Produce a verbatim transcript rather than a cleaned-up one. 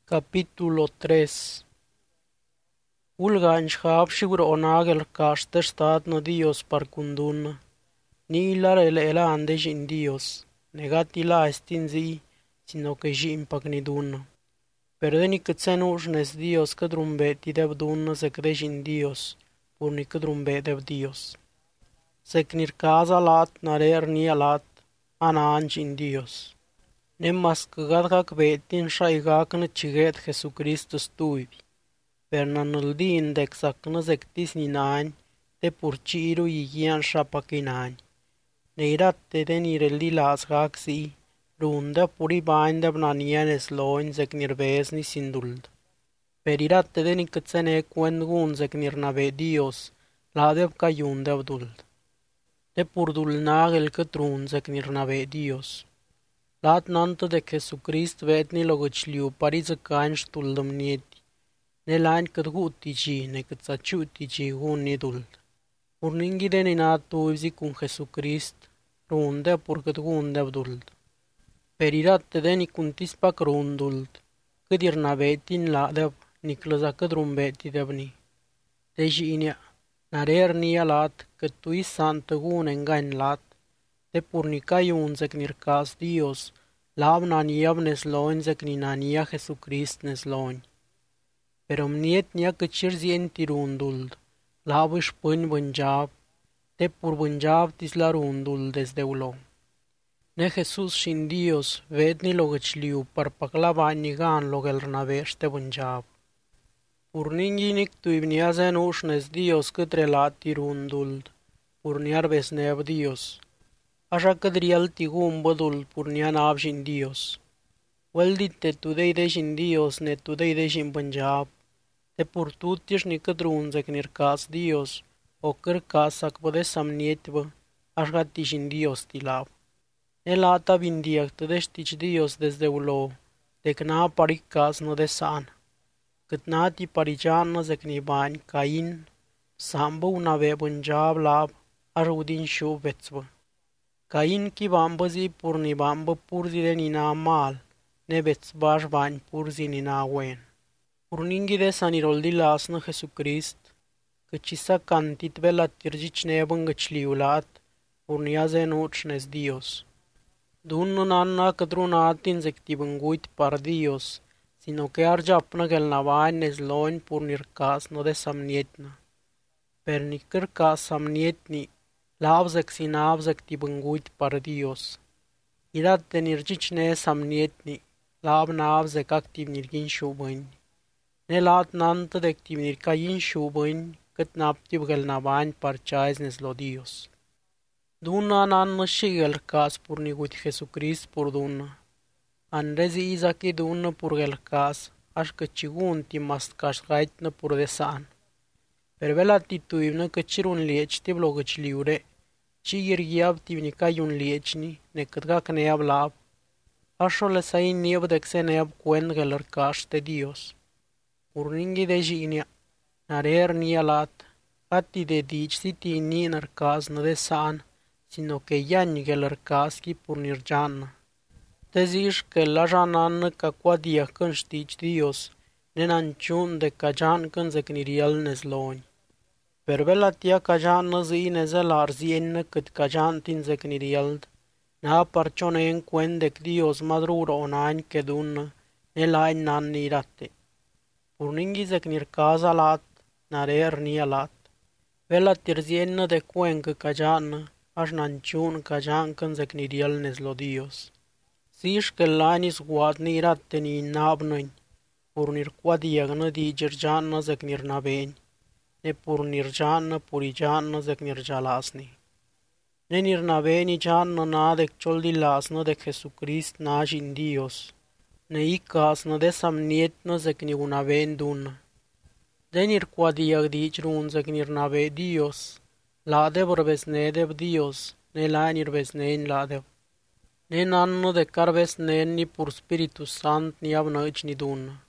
Capítulo tres. Ulgañ xabxigur onagel caste stadno Dios par cunduna. Ni ilar el elan de jin Dios. Negati la estinzi, sino que jin pagniduna. Perdeni cât se nușnes Dios că drumbeti deb dunna sec de jin Dios, purni că drumbe deb Dios. Sec nircaza lat narer ni alat, anan jin Dios. Nemmas căgat betin șaigac në qiget Jesucrist stuivi. Per në nëldin dhe kësak në zektis një nanj, dhe purqiru i gjen shapakinanj. Në iratte dhe një relli las gaksi, runde puri banj dhe bna njen es lojnë zek nirvez një sinduld. Per iratte dhe një këtsen e kuengun zek nirnave Dios, la dhe ka jun dhe vduld. Dhe purdul nagel këtrun zek nirnave Dios. Lat nantă de Jesucrist vetni logăcliu pari zăcani shtuldëm njeti. Ne laň këtë guti gji, ne këtë sa quti gji gun një duld. Pur ningi de një natu ivzi kun Jesucrist, runde pur këtë gun dhe vduld. Per iratte de një kuntis pak runduld, këtë irna vetin la dhe një klëza këtë rumbeti dhe vni. De gjinja, narer një alat, këtë tu i san të gun e nga në lat, dhe pur një ka jun zek nirkas Dios, lab na njab nes lojnë zek një na nja Jesucrist nes lojnë. Pero mniet nja këqir zjen ti runduld, lab ish pën bëngjab, dhe pur bëngjab tis la runduld des de ulo. Ne Jesus shin Dios vet një logëqliu par paklava një gan logel rënavesh të bëngjab. Pur një njinik tu i vnja zen ush nes Dios kët relat ti runduld, pur njar besnev Dios. Așa că drial tigum bădul purnia navjin Dios. Weldit te tudei dejin Dios ne tudei dejin Punjab. Te purtutiš ni kadrun zek nirkas Dios, o kërkas ak pëde samnietbë, așa tijin Dios tilab. Ne lata vindiak të deshtich Dios desde ulo, de këna parikas në desan. Kët nati parijan në zek një banj kain, sambë unave Punjab lab, așa udin shu vecbë. Cain ki bambăzi purni bambă purzile nina mal, nebets baș bani purzi nina wen. Purningi de saniroldi lasnă Jesucrist, căci sa cantit vela tirgici nebângăcliulat, purnia zenucnes Dios. Dunno nanna cădrunatin zectibânguit par Dios, sino que arjapnă gelnavain nes loin purnircas no de samnietna. Pernicărcas samnietni, Lavzak si navzak ti bënguit par Dios. Irat të nirgjic ne samnietni, lav navzak aktiv nirgin shubënj. Ne lat nantë dhe aktiv nirkajin shubënj, kët naptiv gël navanj par qajz nes lo Dios. Duna nan në shigel kas pur një gujt Jesucrist pur duna. Anrezi izaki duna pur gël kas, ash këtë qigun ti mast kash gajt në pur desan. Per vela ti tuiv në këqirun lieq ti vlogëq liure, që i rgjab ti vni ka jun lieqni, ne këtë ka kënejab lab, asho lesa i njëb dhe kse nejab kuen nga lërkash të Dios. Kur ningi dhe gjinja, narer një alat, ati dhe diq si ti një nërkaz në dhe san, sino ke janë nga lërkaz ki pur një rgjanë. Të zish ke la janan në ka kwa dhja kën shtiq Dios, ne nan qun dhe ka janë kën zek një rial në zlonjë. Per vela tia ka janë në zi në zë larzien në këtë ka janë tin zek një riald, na parqone në kuen dhe këdios madrur onajnë këdunë, në lajnë nan një ratte. Pur ningi zek një rkaza lat, në rer një alat. Vela tirzien në dhe kuen kë ka janë, ash në në qunë ka janë kën zek një rial në zlo Dios. Si shke lajnë isguat një ratte një nabë nënjë, pur një rkua diag në di gjërgjanë në zek një rnabenjë. Ne pur nirgjan në puri gjan në zek nirgjalasni. Ne nirnave një gjan në na dhe këqoldi lasnë dhe Jesucrist na gjin Dios. Ne i kas në dhe samniet në zek një unave ndunë. Dhe nirkua diag di qrun zek nirnave Dios. La dhe vërbesne dhe Dios, ne la nirbesne në la dhe. Ne nanë dhe karbesne një pur Spiritus Sant një avnë që një dunë.